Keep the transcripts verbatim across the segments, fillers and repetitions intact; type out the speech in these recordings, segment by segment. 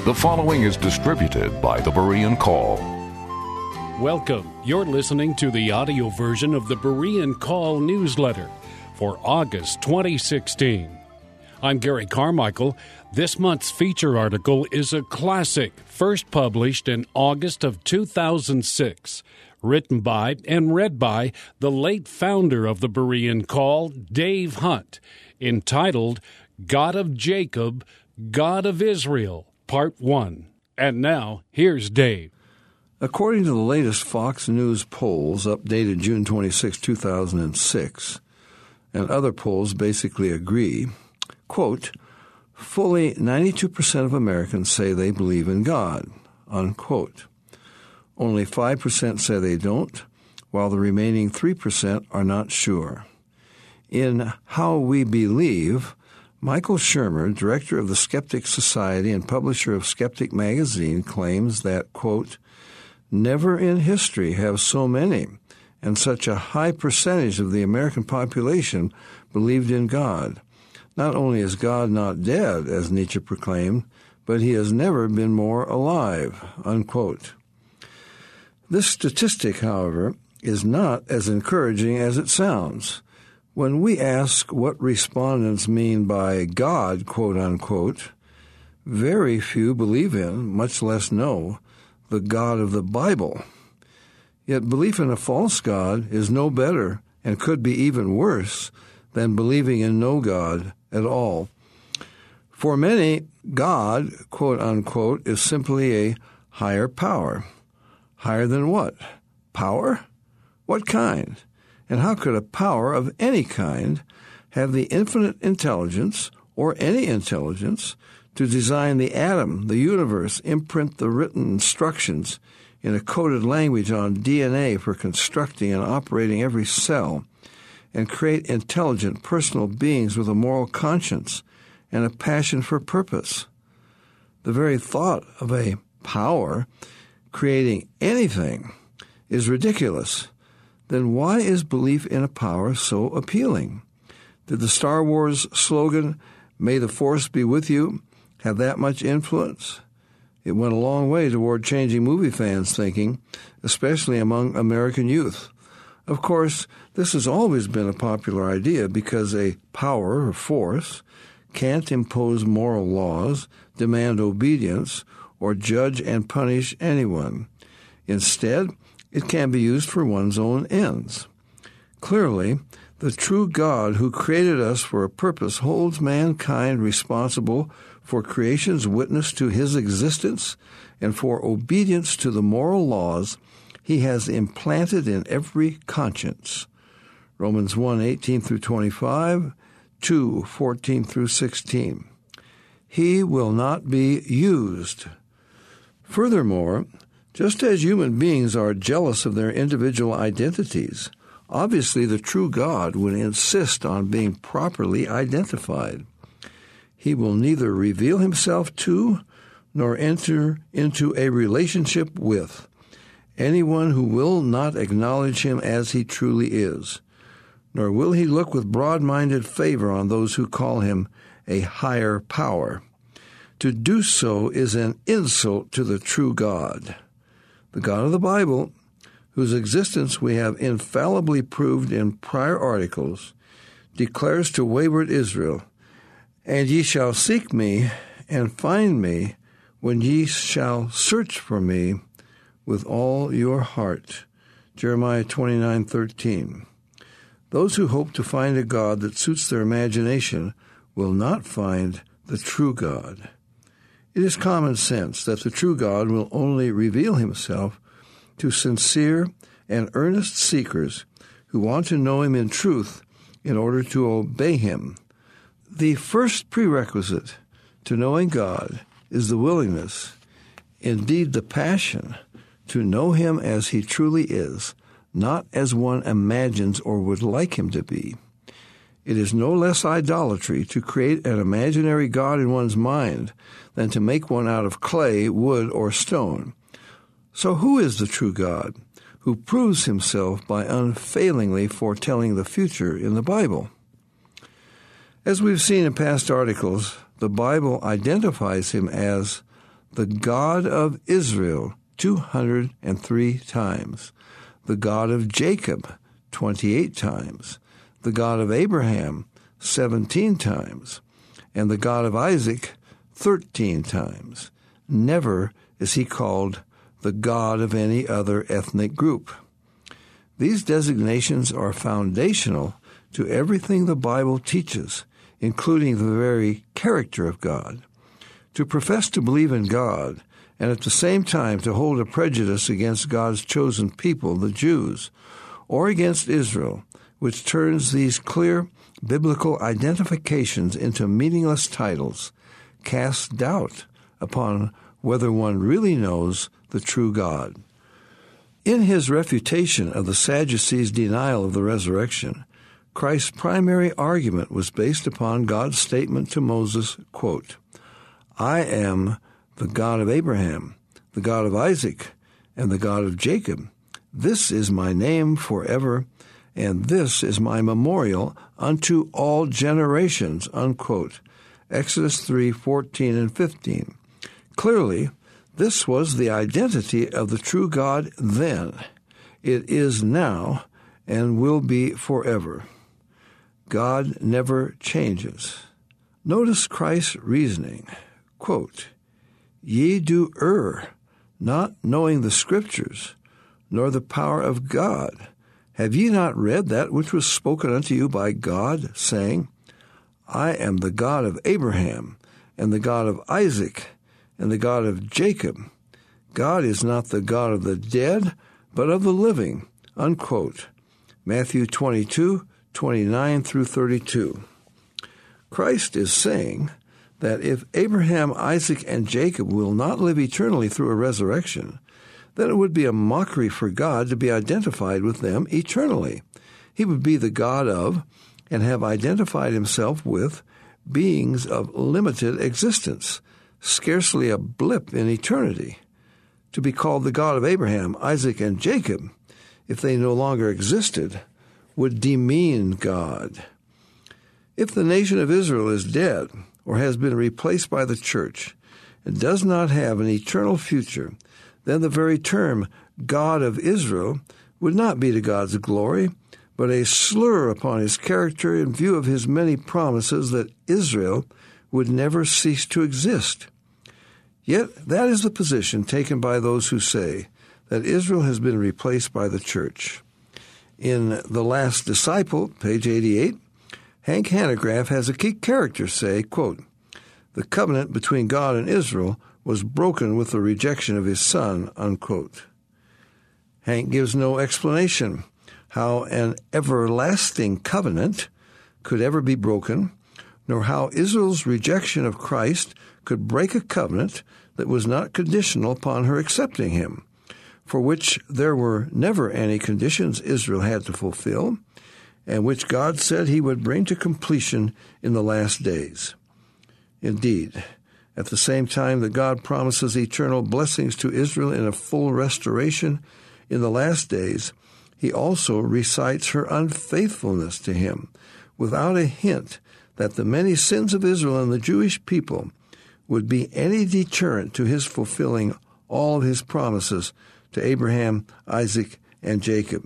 The following is distributed by the Berean Call. Welcome. You're listening to the audio version of the Berean Call newsletter for August twenty sixteen. I'm Gary Carmichael. This month's feature article is a classic, first published in August of two thousand six, written by and read by the late founder of the Berean Call, Dave Hunt, entitled God of Jacob, God of Israel, Part one. And now, here's Dave. According to the latest Fox News polls, updated June twenty-sixth, two thousand six, and other polls basically agree, quote, fully ninety-two percent of Americans say they believe in God, unquote. Only five percent say they don't, while the remaining three percent are not sure. In How We Believe, Michael Shermer, director of the Skeptic Society and publisher of Skeptic Magazine, claims that, quote, never in history have so many and such a high percentage of the American population believed in God. Not only is God not dead, as Nietzsche proclaimed, but he has never been more alive, unquote. This statistic, however, is not as encouraging as it sounds. When we ask what respondents mean by God, quote unquote, very few believe in, much less know, the God of the Bible. Yet belief in a false God is no better and could be even worse than believing in no God at all. For many, God, quote unquote, is simply a higher power. Higher than what? Power? What kind? And how could a power of any kind have the infinite intelligence, or any intelligence, to design the atom, the universe, imprint the written instructions in a coded language on D N A for constructing and operating every cell, and create intelligent personal beings with a moral conscience and a passion for purpose? The very thought of a power creating anything is ridiculous. Then why is belief in a power so appealing? Did the Star Wars slogan, "May the Force be with you," have that much influence? It went a long way toward changing movie fans' thinking, especially among American youth. Of course, this has always been a popular idea because a power or force can't impose moral laws, demand obedience, or judge and punish anyone. Instead, it can be used for one's own ends. Clearly, the true God who created us for a purpose holds mankind responsible for creation's witness to his existence and for obedience to the moral laws he has implanted in every conscience. Romans one, eighteen through twenty-five, two, fourteen through sixteen. He will not be used. Furthermore, just as human beings are jealous of their individual identities, obviously the true God would insist on being properly identified. He will neither reveal himself to nor enter into a relationship with anyone who will not acknowledge him as he truly is, nor will he look with broad-minded favor on those who call him a higher power. To do so is an insult to the true God. The God of the Bible, whose existence we have infallibly proved in prior articles, declares to wayward Israel, "And ye shall seek me and find me when ye shall search for me with all your heart." Jeremiah twenty-nine thirteen. Those who hope to find a God that suits their imagination will not find the true God. It is common sense that the true God will only reveal himself to sincere and earnest seekers who want to know him in truth in order to obey him. The first prerequisite to knowing God is the willingness, indeed the passion, to know him as he truly is, not as one imagines or would like him to be. It is no less idolatry to create an imaginary God in one's mind than to make one out of clay, wood, or stone. So who is the true God, who proves himself by unfailingly foretelling the future in the Bible? As we've seen in past articles, the Bible identifies him as the God of Israel two hundred three times, the God of Jacob twenty-eight times, the God of Abraham seventeen times, and the God of Isaac thirteen times. Never is he called the God of any other ethnic group. These designations are foundational to everything the Bible teaches, including the very character of God. To profess to believe in God and at the same time to hold a prejudice against God's chosen people, the Jews, or against Israel, which turns these clear biblical identifications into meaningless titles, casts doubt upon whether one really knows the true God. In his refutation of the Sadducees' denial of the resurrection, Christ's primary argument was based upon God's statement to Moses, quote, I am the God of Abraham, the God of Isaac, and the God of Jacob. This is my name forever, and this is my memorial unto all generations, unquote. Exodus three, fourteen and fifteen. Clearly, this was the identity of the true God then. It is now and will be forever. God never changes. Notice Christ's reasoning. Quote, Ye do err, not knowing the Scriptures, nor the power of God. Have ye not read that which was spoken unto you by God, saying, I am the God of Abraham, and the God of Isaac, and the God of Jacob. God is not the God of the dead, but of the living, unquote. Matthew twenty-two, twenty-nine through thirty-two. Christ is saying that if Abraham, Isaac, and Jacob will not live eternally through a resurrection, then it would be a mockery for God to be identified with them eternally. He would be the God of, and have identified himself with, beings of limited existence, scarcely a blip in eternity. To be called the God of Abraham, Isaac, and Jacob, if they no longer existed, would demean God. If the nation of Israel is dead or has been replaced by the church and does not have an eternal future, then the very term God of Israel would not be to God's glory, but a slur upon his character in view of his many promises that Israel would never cease to exist. Yet that is the position taken by those who say that Israel has been replaced by the church. In The Last Disciple, page eighty-eight, Hank Hanegraaff has a key character say, quote, the covenant between God and Israel was broken with the rejection of his son, unquote. Hank gives no explanation how an everlasting covenant could ever be broken, nor how Israel's rejection of Christ could break a covenant that was not conditional upon her accepting him, for which there were never any conditions Israel had to fulfill, and which God said he would bring to completion in the last days. Indeed, at the same time that God promises eternal blessings to Israel in a full restoration in the last days, he also recites her unfaithfulness to him without a hint that the many sins of Israel and the Jewish people would be any deterrent to his fulfilling all of his promises to Abraham, Isaac, and Jacob.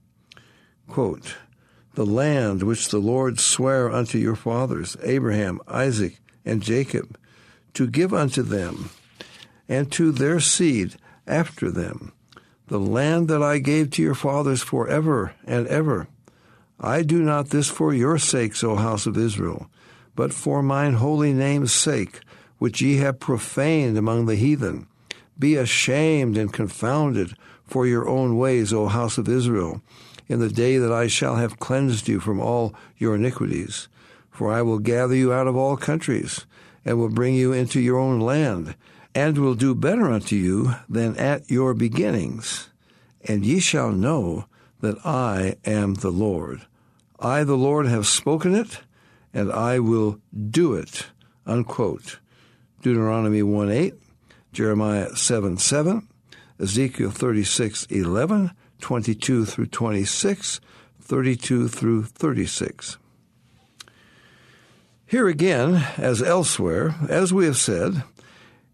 Quote, the land which the Lord sware unto your fathers, Abraham, Isaac, and Jacob, to give unto them, and to their seed after them, the land that I gave to your fathers forever and ever. I do not this for your sakes, O house of Israel, but for mine holy name's sake, which ye have profaned among the heathen. Be ashamed and confounded for your own ways, O house of Israel, in the day that I shall have cleansed you from all your iniquities. For I will gather you out of all countries, and will bring you into your own land, and will do better unto you than at your beginnings. And ye shall know that I am the Lord. I, the Lord, have spoken it, and I will do it. Unquote. Deuteronomy one eight, Jeremiah seven seven, Ezekiel thirty-six eleven, twenty-two through twenty-six, thirty-two through thirty-six. Here again, as elsewhere, as we have said,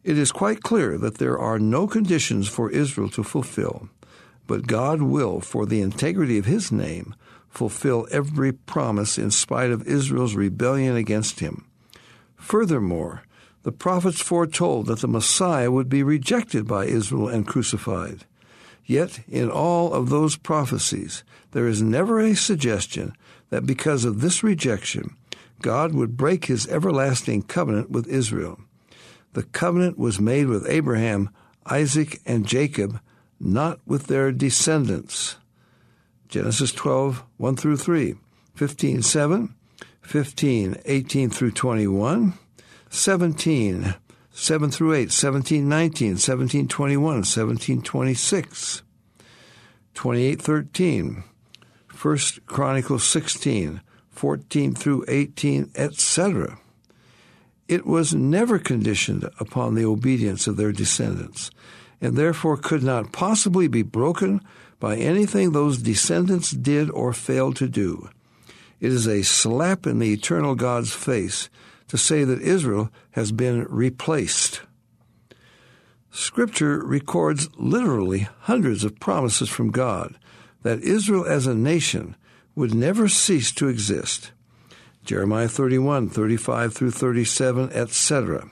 It is quite clear that there are no conditions for Israel to fulfill, but God will, for the integrity of his name, fulfill every promise in spite of Israel's rebellion against him. Furthermore, the prophets foretold that the Messiah would be rejected by Israel and crucified. Yet, in all of those prophecies, there is never a suggestion that because of this rejection, God would break his everlasting covenant with Israel. The covenant was made with Abraham, Isaac, and Jacob, not with their descendants. Genesis twelve, one through three, fifteen, seven, fifteen, eighteen through twenty-one, seventeen, seven through eight, seventeen, nineteen, seventeen, twenty-one, seventeen, twenty-six, twenty-eight, thirteen, First Chronicles sixteen, fourteen through eighteen, et cetera. It was never conditioned upon the obedience of their descendants, and therefore could not possibly be broken by anything those descendants did or failed to do. It is a slap in the eternal God's face to say that Israel has been replaced. Scripture records literally hundreds of promises from God that Israel as a nation would never cease to exist. Jeremiah thirty-one, thirty-five through thirty-seven, et cetera.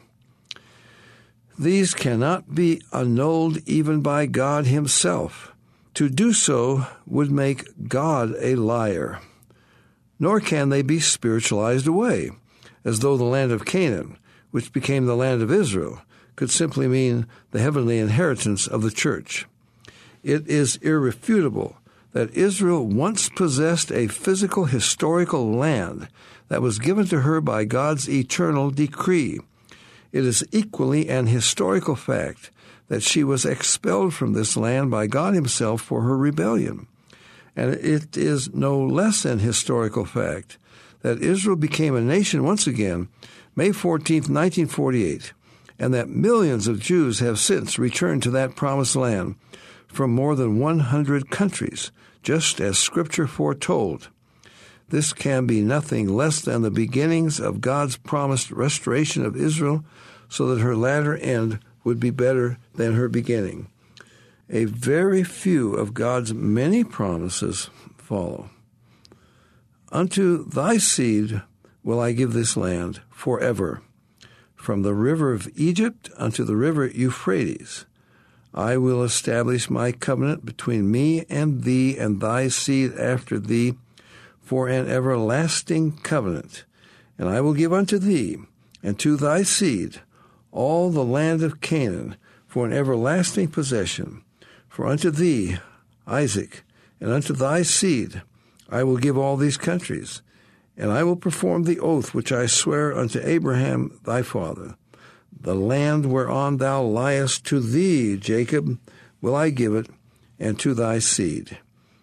These cannot be annulled even by God himself. To do so would make God a liar. Nor can they be spiritualized away, as though the land of Canaan, which became the land of Israel, could simply mean the heavenly inheritance of the church. It is irrefutable that Israel once possessed a physical historical land that was given to her by God's eternal decree. It is equally an historical fact that she was expelled from this land by God himself for her rebellion. And it is no less an historical fact that Israel became a nation once again May fourteenth, nineteen forty-eight, and that millions of Jews have since returned to that promised land from more than one hundred countries, just as Scripture foretold. This can be nothing less than the beginnings of God's promised restoration of Israel so that her latter end would be better than her beginning. A very few of God's many promises follow. Unto thy seed will I give this land forever, from the river of Egypt unto the river Euphrates. I will establish my covenant between me and thee and thy seed after thee for an everlasting covenant. And I will give unto thee and to thy seed all the land of Canaan for an everlasting possession. For unto thee, Isaac, and unto thy seed I will give all these countries, and I will perform the oath which I swear unto Abraham thy father. The land whereon thou liest, to thee, Jacob, will I give it, and to thy seed.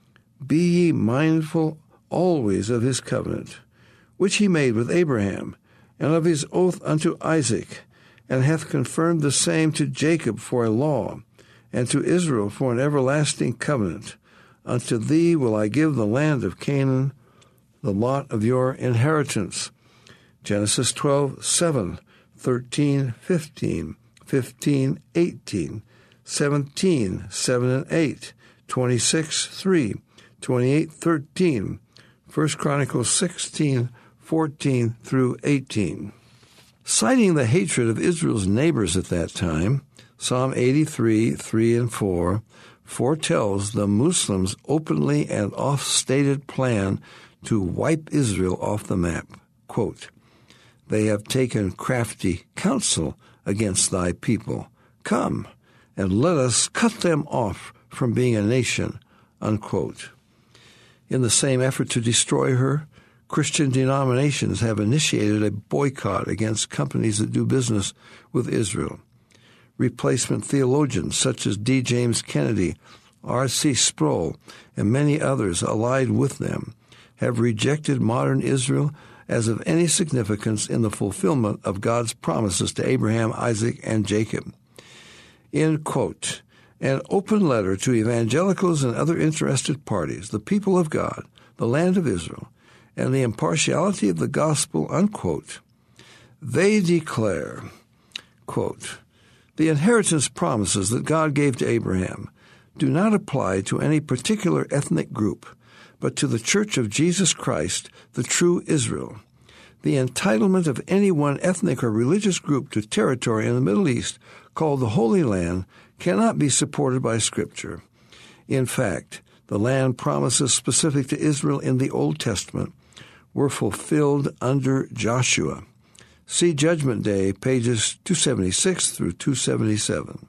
Be ye mindful always of his covenant, which he made with Abraham, and of his oath unto Isaac, and hath confirmed the same to Jacob for a law, and to Israel for an everlasting covenant. Unto thee will I give the land of Canaan, the lot of your inheritance. Genesis twelve, seven, thirteen, fifteen, fifteen, eighteen, seventeen, seven and eight, twenty-six, three, twenty-eight, thirteen, First Chronicles sixteen, fourteen through eighteen. Citing the hatred of Israel's neighbors at that time, Psalm eighty-three, three and four foretells the Muslims' openly and oft-stated plan to wipe Israel off the map. Quote, they have taken crafty counsel against thy people. Come, and let us cut them off from being a nation, unquote. In the same effort to destroy her, Christian denominations have initiated a boycott against companies that do business with Israel. Replacement theologians such as D. James Kennedy, R. C. Sproul, and many others allied with them have rejected modern Israel as of any significance in the fulfillment of God's promises to Abraham, Isaac, and Jacob. End quote. An open letter to evangelicals and other interested parties, the people of God, the land of Israel, and the impartiality of the gospel, unquote. They declare, quote, The inheritance promises that God gave to Abraham do not apply to any particular ethnic group, but to the Church of Jesus Christ, the true Israel. The entitlement of any one ethnic or religious group to territory in the Middle East called the Holy Land cannot be supported by Scripture. In fact, the land promises specific to Israel in the Old Testament were fulfilled under Joshua. See Judgment Day, pages two seventy-six through two seventy-seven.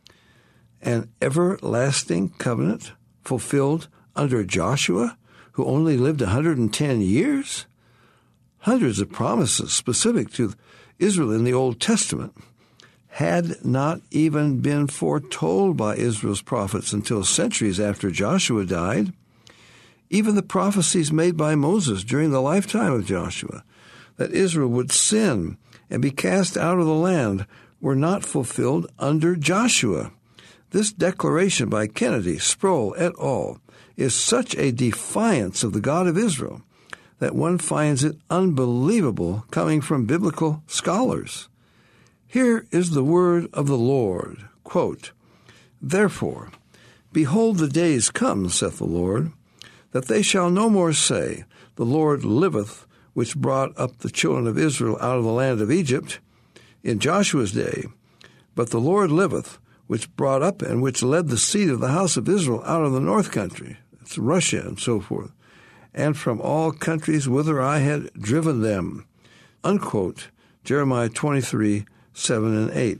An everlasting covenant fulfilled under Joshua, who only lived one hundred ten years? Hundreds of promises specific to Israel in the Old Testament had not even been foretold by Israel's prophets until centuries after Joshua died. Even the prophecies made by Moses during the lifetime of Joshua, that Israel would sin and be cast out of the land, were not fulfilled under Joshua. This declaration by Kennedy, Sproul et al. Is such a defiance of the God of Israel that one finds it unbelievable coming from biblical scholars. Here is the word of the Lord, quote, "Therefore, behold, the days come, saith the Lord, that they shall no more say, The Lord liveth, which brought up the children of Israel out of the land of Egypt in Joshua's day, but the Lord liveth, which brought up and which led the seed of the house of Israel out of the north country," it's Russia and so forth, "and from all countries whither I had driven them," unquote, Jeremiah twenty-three, seven and eight.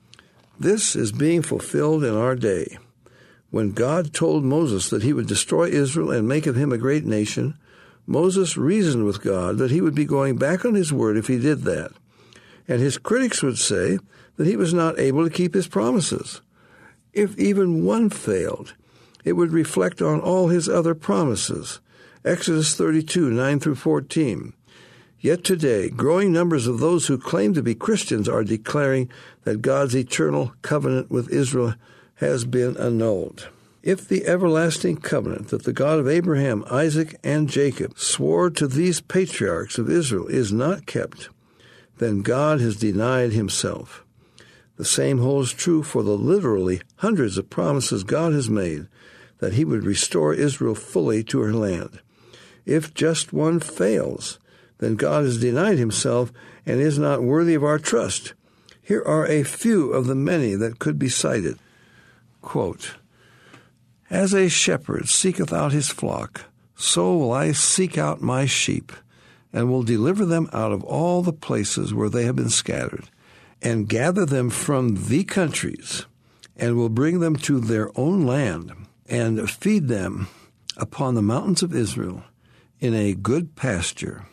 This is being fulfilled in our day. When God told Moses that he would destroy Israel and make of him a great nation, Moses reasoned with God that he would be going back on his word if he did that, and his critics would say that he was not able to keep his promises. If even one failed, it would reflect on all his other promises. Exodus thirty-two, nine through fourteen. Yet today, growing numbers of those who claim to be Christians are declaring that God's eternal covenant with Israel has been annulled. If the everlasting covenant that the God of Abraham, Isaac, and Jacob swore to these patriarchs of Israel is not kept, then God has denied himself. The same holds true for the literally hundreds of promises God has made that he would restore Israel fully to her land. If just one fails, then God has denied himself and is not worthy of our trust. Here are a few of the many that could be cited. Quote, "As a shepherd seeketh out his flock, so will I seek out my sheep, and will deliver them out of all the places where they have been scattered, and gather them from the countries, and will bring them to their own land, and feed them upon the mountains of Israel in a good pasture.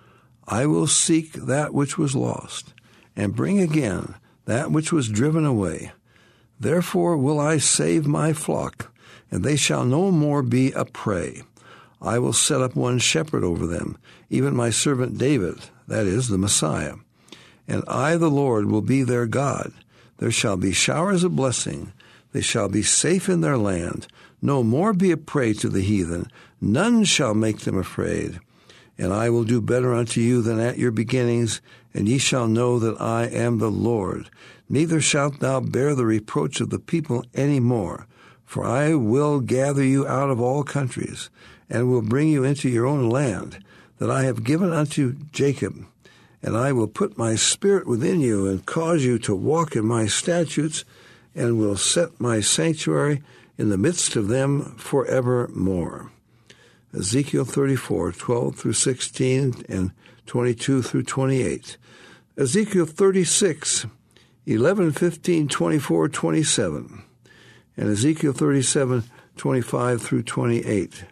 I will seek that which was lost, and bring again that which was driven away. Therefore will I save my flock, and they shall no more be a prey. I will set up one shepherd over them, even my servant David," that is, the Messiah. "And I, the Lord, will be their God. There shall be showers of blessing. They shall be safe in their land. No more be a prey to the heathen. None shall make them afraid. And I will do better unto you than at your beginnings, and ye shall know that I am the Lord. Neither shalt thou bear the reproach of the people any more. For I will gather you out of all countries, and will bring you into your own land, that I have given unto Jacob. And I will put my spirit within you, and cause you to walk in my statutes, and will set my sanctuary in the midst of them forevermore." Ezekiel thirty-four, twelve through sixteen, and twenty-two through twenty-eight. Ezekiel thirty-six, eleven, fifteen, twenty-four, twenty-seven. And Ezekiel thirty-seven, twenty-five through twenty-eight.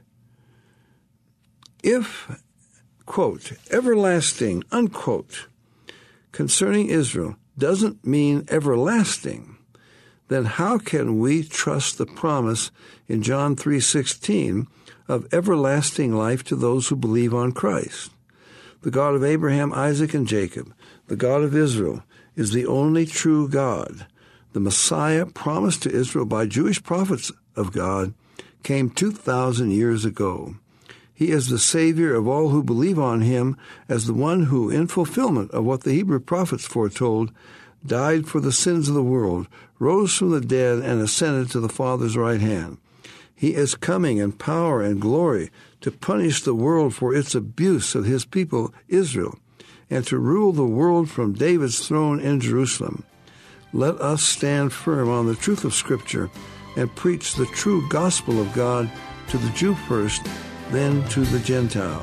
If, quote, everlasting, unquote, concerning Israel doesn't mean everlasting, then how can we trust the promise in John three sixteen of everlasting life to those who believe on Christ? The God of Abraham, Isaac, and Jacob, the God of Israel, is the only true God. The Messiah promised to Israel by Jewish prophets of God came two thousand years ago. He is the Savior of all who believe on him as the one who, in fulfillment of what the Hebrew prophets foretold, died for the sins of the world, rose from the dead, and ascended to the Father's right hand. He is coming in power and glory to punish the world for its abuse of his people, Israel, and to rule the world from David's throne in Jerusalem. Let us stand firm on the truth of Scripture and preach the true gospel of God to the Jew first, then to the Gentile.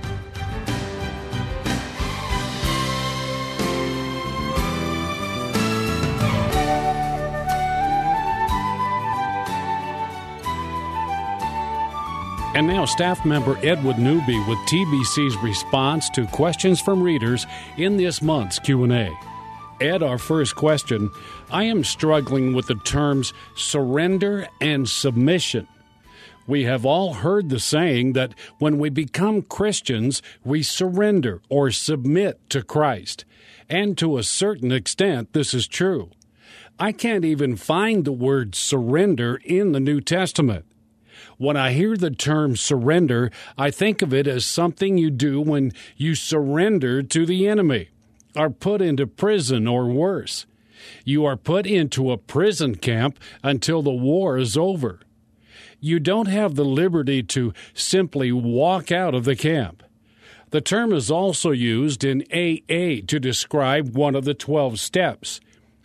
And now staff member Edward Newby with T B C's response to questions from readers in this month's Q and A. Ed, our first question, I am struggling with the terms surrender and submission. We have all heard the saying that when we become Christians, we surrender or submit to Christ. And to a certain extent, this is true. I can't even find the word surrender in the New Testament. When I hear the term surrender, I think of it as something you do when you surrender to the enemy, are put into prison or worse. You are put into a prison camp until the war is over. You don't have the liberty to simply walk out of the camp. The term is also used in A A to describe one of the twelve steps.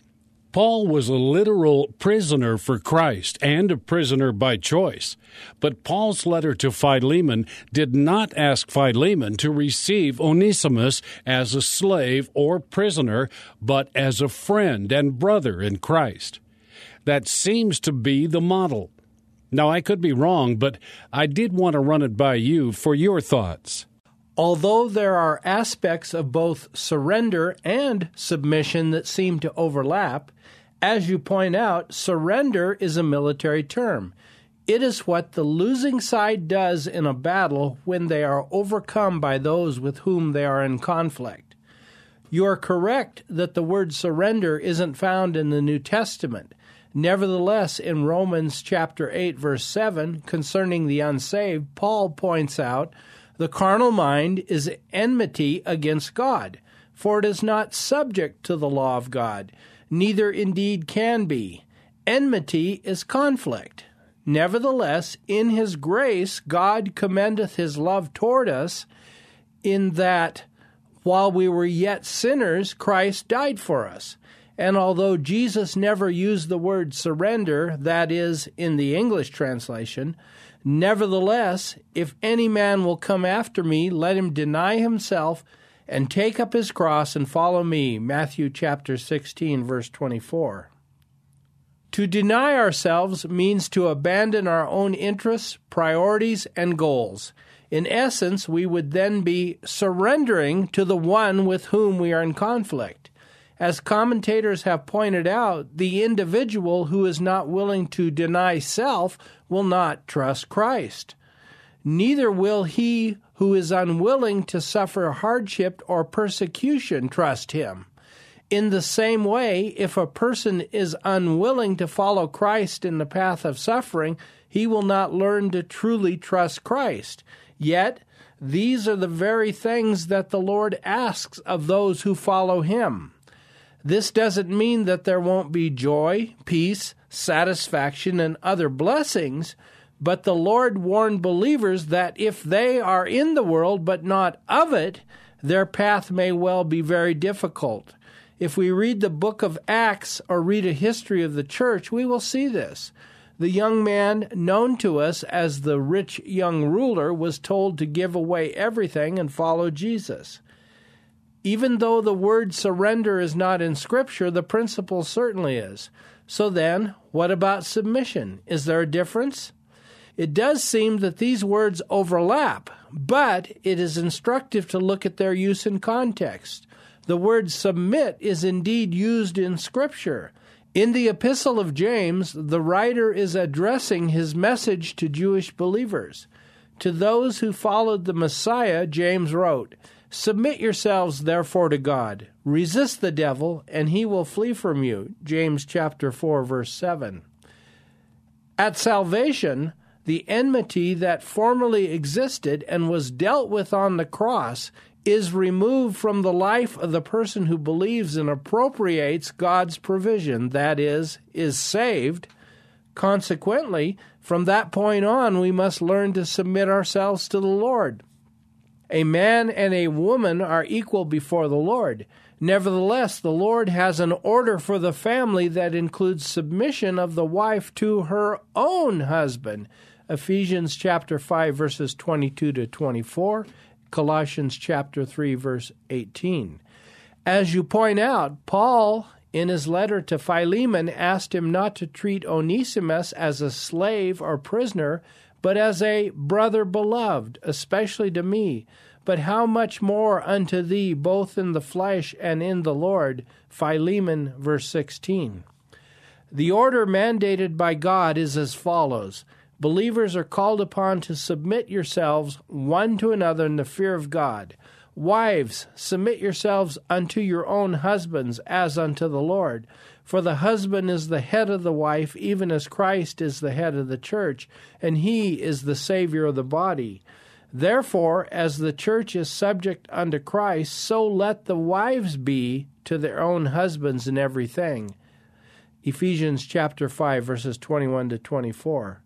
Paul was a literal prisoner for Christ and a prisoner by choice. But Paul's letter to Philemon did not ask Philemon to receive Onesimus as a slave or prisoner, but as a friend and brother in Christ. That seems to be the model. Now, I could be wrong, but I did want to run it by you for your thoughts. Although there are aspects of both surrender and submission that seem to overlap, as you point out, surrender is a military term. It is what the losing side does in a battle when they are overcome by those with whom they are in conflict. You are correct that the word surrender isn't found in the New Testament. Nevertheless, in Romans chapter eight, verse seven, concerning the unsaved, Paul points out, the carnal mind is enmity against God, for it is not subject to the law of God, neither indeed can be. Enmity is conflict. Nevertheless, in his grace, God commendeth his love toward us, in that while we were yet sinners, Christ died for us. And although Jesus never used the word surrender, that is, in the English translation, nevertheless, if any man will come after me, let him deny himself and take up his cross and follow me. Matthew chapter sixteen, verse twenty-four. To deny ourselves means to abandon our own interests, priorities, and goals. In essence, we would then be surrendering to the one with whom we are in conflict. As commentators have pointed out, the individual who is not willing to deny self will not trust Christ. Neither will he who is unwilling to suffer hardship or persecution trust him. In the same way, if a person is unwilling to follow Christ in the path of suffering, he will not learn to truly trust Christ. Yet, these are the very things that the Lord asks of those who follow him. This doesn't mean that there won't be joy, peace, satisfaction, and other blessings, but the Lord warned believers that if they are in the world but not of it, their path may well be very difficult. If we read the book of Acts or read a history of the church, we will see this. The young man known to us as the rich young ruler was told to give away everything and follow Jesus. Even though the word surrender is not in Scripture, the principle certainly is. So then, what about submission? Is there a difference? It does seem that these words overlap, but it is instructive to look at their use in context. The word submit is indeed used in Scripture. In the Epistle of James, the writer is addressing his message to Jewish believers. To those who followed the Messiah, James wrote, "Submit yourselves therefore to God. Resist the devil, and he will flee from you." James chapter four, verse seven. At salvation, the enmity that formerly existed and was dealt with on the cross is removed from the life of the person who believes and appropriates God's provision, that is, is saved. Consequently, from that point on, we must learn to submit ourselves to the Lord. A man and a woman are equal before the Lord. Nevertheless, the Lord has an order for the family that includes submission of the wife to her own husband. Ephesians chapter five, verses twenty-two to twenty-four, Colossians chapter three, verse eighteen. As you point out, Paul, in his letter to Philemon, asked him not to treat Onesimus as a slave or prisoner, but as a brother beloved, especially to me. But how much more unto thee, both in the flesh and in the Lord? Philemon, verse sixteen. The order mandated by God is as follows. Believers are called upon to submit yourselves one to another in the fear of God. Wives, submit yourselves unto your own husbands as unto the Lord. For the husband is the head of the wife, even as Christ is the head of the church, and he is the Savior of the body. Therefore, as the church is subject unto Christ, so let the wives be to their own husbands in everything. Ephesians chapter five, verses twenty-one to twenty-four.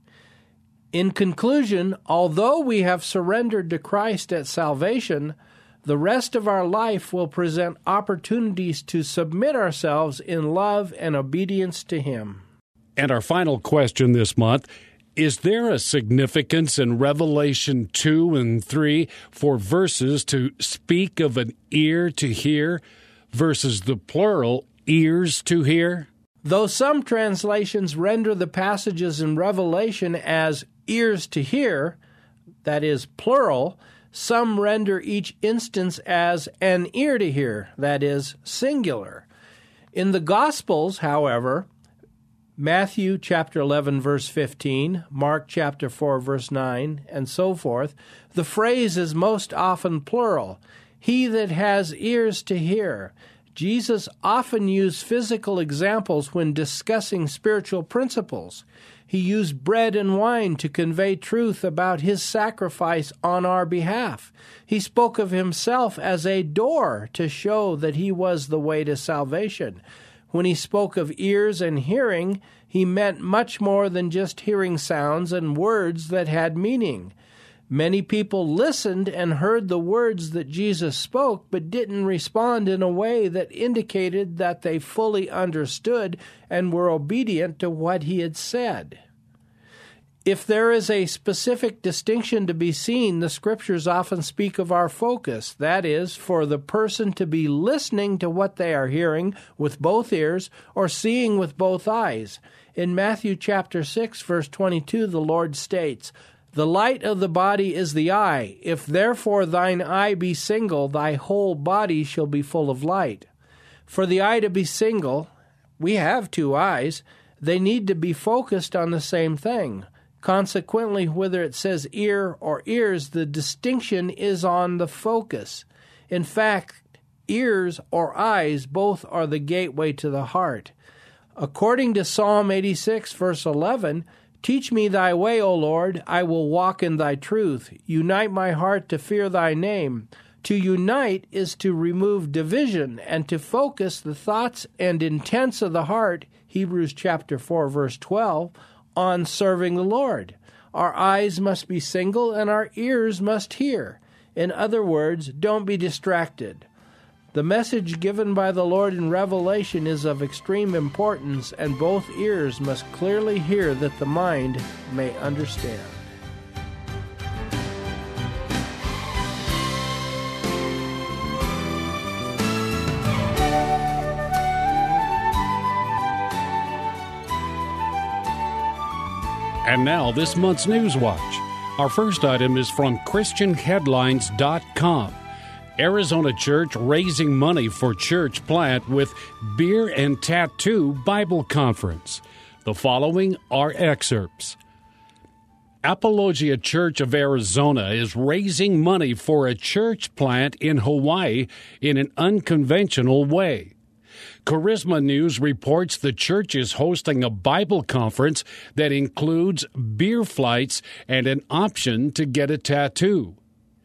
In conclusion, although we have surrendered to Christ at salvation, the rest of our life will present opportunities to submit ourselves in love and obedience to Him. And our final question this month, is there a significance in Revelation two and three for verses to speak of an ear to hear versus the plural ears to hear? Though some translations render the passages in Revelation as ears to hear, that is plural, some render each instance as an ear to hear, that is singular. In the Gospels, however, Matthew chapter eleven, verse fifteen, Mark chapter four, verse nine, and so forth, the phrase is most often plural, he that has ears to hear. Jesus often used physical examples when discussing spiritual principles. He used bread and wine to convey truth about his sacrifice on our behalf. He spoke of himself as a door to show that he was the way to salvation. When he spoke of ears and hearing, he meant much more than just hearing sounds and words that had meaning. Many people listened and heard the words that Jesus spoke, but didn't respond in a way that indicated that they fully understood and were obedient to what he had said. If there is a specific distinction to be seen, the Scriptures often speak of our focus, that is, for the person to be listening to what they are hearing with both ears or seeing with both eyes. In Matthew chapter six, verse twenty-two, the Lord states, "The light of the body is the eye. If therefore thine eye be single, thy whole body shall be full of light." For the eye to be single, we have two eyes, they need to be focused on the same thing. Consequently, whether it says ear or ears, the distinction is on the focus. In fact, ears or eyes both are the gateway to the heart. According to Psalm eighty-six, verse eleven, "Teach me thy way, O Lord, I will walk in thy truth. Unite my heart to fear thy name." To unite is to remove division and to focus the thoughts and intents of the heart, Hebrews chapter four, verse twelve, on serving the Lord. Our eyes must be single and our ears must hear. In other words, don't be distracted. The message given by the Lord in Revelation is of extreme importance, and both ears must clearly hear that the mind may understand. And now, this month's News Watch. Our first item is from Christian Headlines dot com. Arizona church raising money for church plant with beer and tattoo Bible conference. The following are excerpts. Apologia Church of Arizona is raising money for a church plant in Hawaii in an unconventional way. Charisma News reports the church is hosting a Bible conference that includes beer flights and an option to get a tattoo.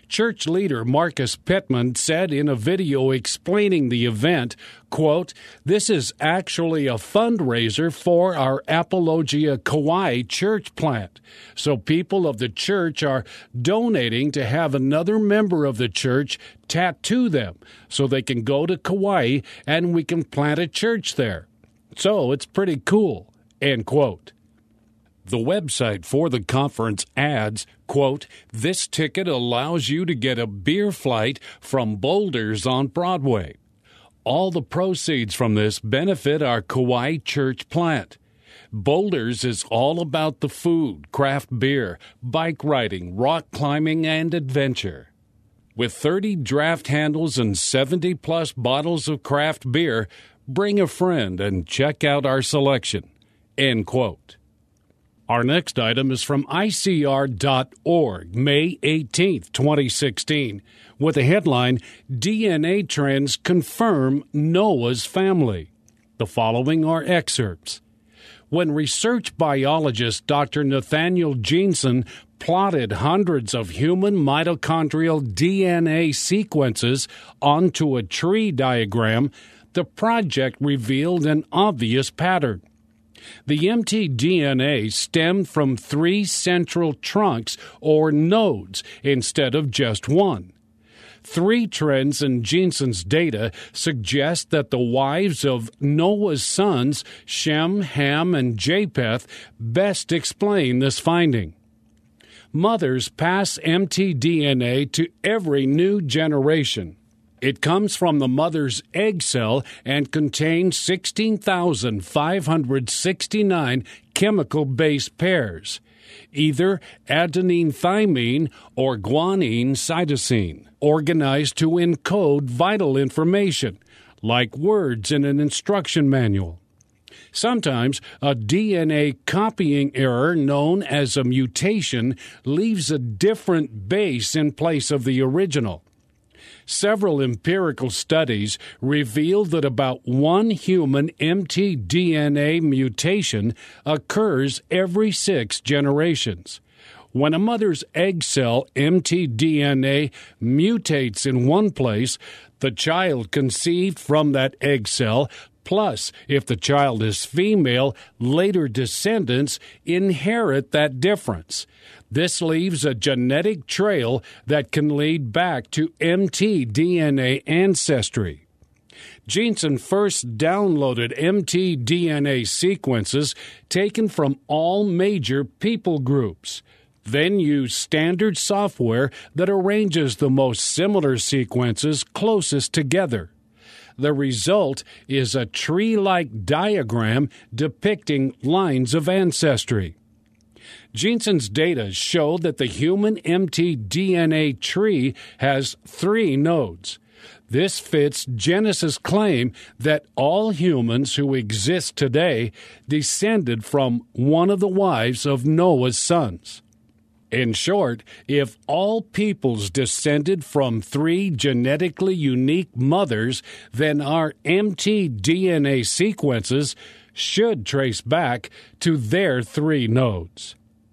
Church leader Marcus Pittman said in a video explaining the event, quote, "This is actually a fundraiser for our Apologia Kauai church plant. So people of the church are donating to have another member of the church tattoo them so they can go to Kauai and we can plant a church there. So it's pretty cool," end quote. The website for the conference adds, quote, "This ticket allows you to get a beer flight from Boulders on Broadway. All the proceeds from this benefit our Kauai church plant. Boulders is all about the food, craft beer, bike riding, rock climbing, and adventure. With thirty draft handles and seventy plus bottles of craft beer, bring a friend and check out our selection," end quote. Our next item is from I C R dot org, May eighteenth, twenty sixteen, with the headline, "D N A Trends Confirm Noah's Family." The following are excerpts. When research biologist Doctor Nathaniel Jeanson plotted hundreds of human mitochondrial D N A sequences onto a tree diagram, the project revealed an obvious pattern. The mtDNA stemmed from three central trunks or nodes instead of just one. Three trends in Jeanson's data suggest that the wives of Noah's sons, Shem, Ham, and Japheth, best explain this finding. Mothers pass mtDNA to every new generation. It comes from the mother's egg cell and contains sixteen thousand five hundred sixty-nine chemical base pairs, either adenine-thymine or guanine-cytosine, organized to encode vital information, like words in an instruction manual. Sometimes a D N A copying error known as a mutation leaves a different base in place of the original. Several empirical studies reveal that about one human mtDNA mutation occurs every six generations. When a mother's egg cell mtDNA mutates in one place, the child conceived from that egg cell, plus, if the child is female, later descendants inherit that difference. This leaves a genetic trail that can lead back to mtDNA ancestry. Jeanson first downloaded mtDNA sequences taken from all major people groups, then used standard software that arranges the most similar sequences closest together. The result is a tree-like diagram depicting lines of ancestry. Jeanson's data show that the human mtDNA tree has three nodes. This fits Genesis' claim that all humans who exist today descended from one of the wives of Noah's sons. In short, if all peoples descended from three genetically unique mothers, then our mtDNA sequences should trace back to their three nodes.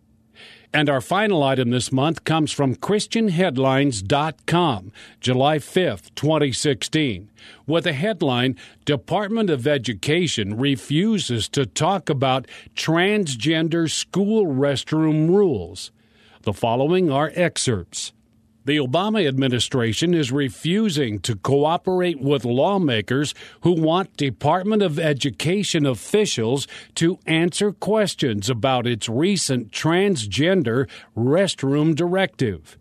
And our final item this month comes from Christian Headlines dot com, July fifth, twenty sixteen, with the headline, "Department of Education Refuses to Talk About Transgender School Restroom Rules." The following are excerpts. The Obama administration is refusing to cooperate with lawmakers who want Department of Education officials to answer questions about its recent transgender restroom directive.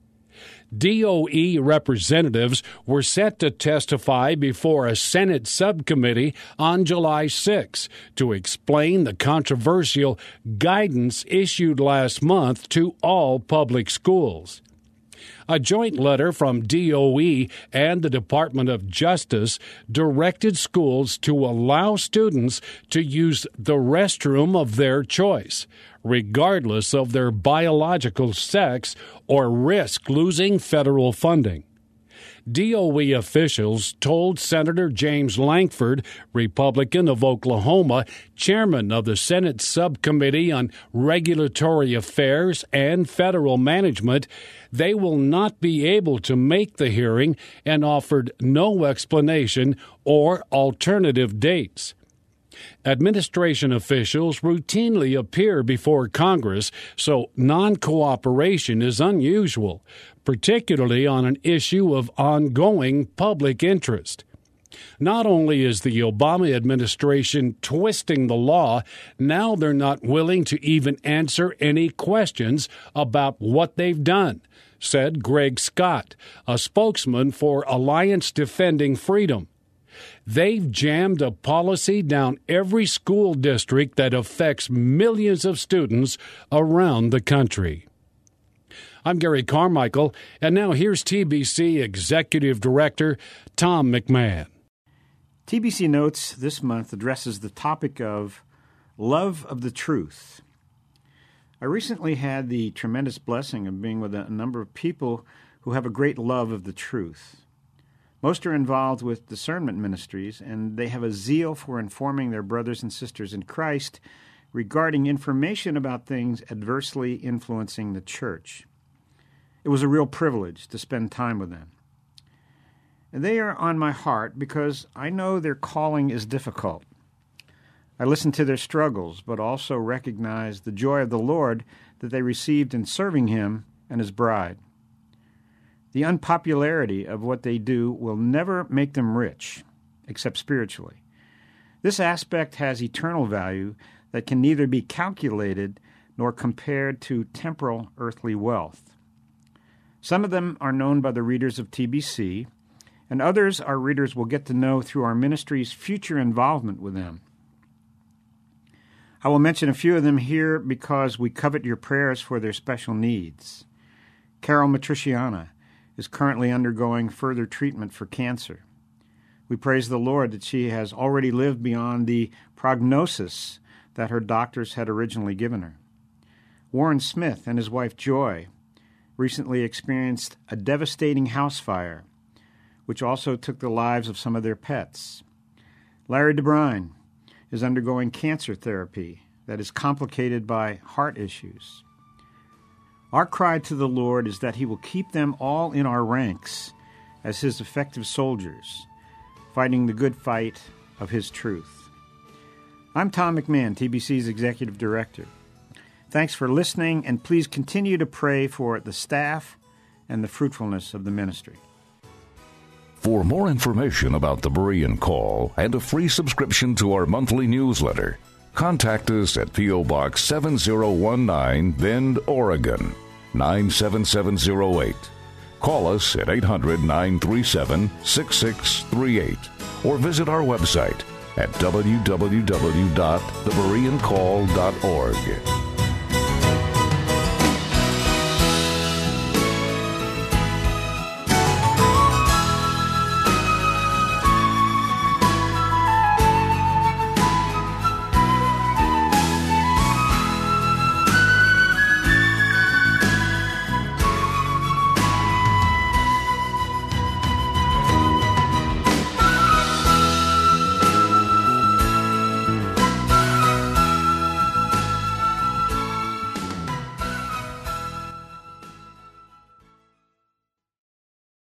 D O E representatives were set to testify before a Senate subcommittee on July sixth to explain the controversial guidance issued last month to all public schools. A joint letter from D O E and the Department of Justice directed schools to allow students to use the restroom of their choice, regardless of their biological sex, or risk losing federal funding. D O E officials told Senator James Lankford, Republican of Oklahoma, chairman of the Senate Subcommittee on Regulatory Affairs and Federal Management, they will not be able to make the hearing and offered no explanation or alternative dates. Administration officials routinely appear before Congress, so non-cooperation is unusual, particularly on an issue of ongoing public interest. Not only is the Obama administration twisting the law, now they're not willing to even answer any questions about what they've done, said Greg Scott, a spokesman for Alliance Defending Freedom. They've jammed a policy down every school district that affects millions of students around the country. I'm Gary Carmichael, and now here's T B C Executive Director Tom McMahon. T B C Notes this month addresses the topic of love of the truth. I recently had the tremendous blessing of being with a number of people who have a great love of the truth. Most are involved with discernment ministries, and they have a zeal for informing their brothers and sisters in Christ regarding information about things adversely influencing the church. It was a real privilege to spend time with them. And they are on my heart because I know their calling is difficult. I listen to their struggles, but also recognize the joy of the Lord that they received in serving Him and His bride. The unpopularity of what they do will never make them rich, except spiritually. This aspect has eternal value that can neither be calculated nor compared to temporal earthly wealth. Some of them are known by the readers of T B C, and others our readers will get to know through our ministry's future involvement with them. I will mention a few of them here because we covet your prayers for their special needs. Carol Matriciana is currently undergoing further treatment for cancer. We praise the Lord that she has already lived beyond the prognosis that her doctors had originally given her. Warren Smith and his wife Joy recently experienced a devastating house fire, which also took the lives of some of their pets. Larry DeBrine is undergoing cancer therapy that is complicated by heart issues. Our cry to the Lord is that He will keep them all in our ranks as His effective soldiers, fighting the good fight of His truth. I'm Tom McMahon, T B C's Executive Director. Thanks for listening, and please continue to pray for the staff and the fruitfulness of the ministry. For more information about the Berean Call and a free subscription to our monthly newsletter, contact us at P O. Box seven zero one nine, Bend, Oregon, nine seven seven zero eight. Call us at eight hundred, nine three seven, six six three eight or visit our website at w w w dot the berean call dot org.